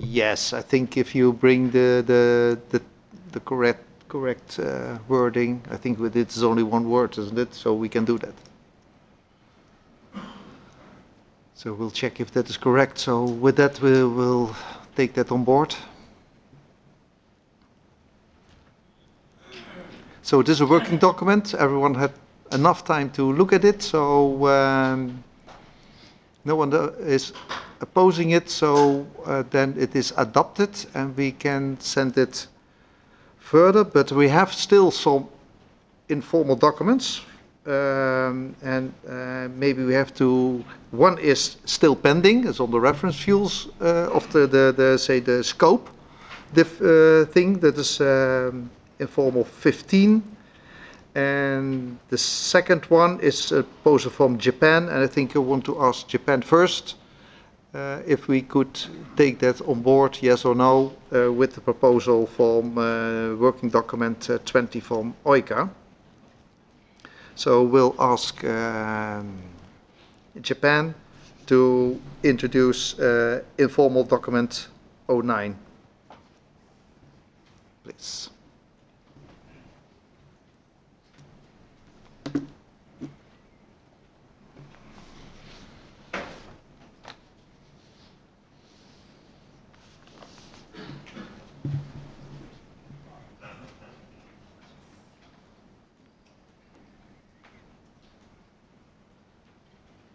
Yes, I think if you bring the correct wording, I think with it is only one word, isn't it? So we can do that. So we'll check if that is correct. So with that, we will take that on board. So it is a working document. Everyone had enough time to look at it. So no one is opposing it. So then it is adopted and we can send it further. But we have still some informal documents. And maybe we have to, one is still pending, it's on the reference fuels of the scope thing, that is informal 15. And the second one is a proposal from Japan, and I think I want to ask Japan first if we could take that on board, yes or no, with the proposal from working document 20 from OICA. So we'll ask Japan to introduce informal document 09. Please.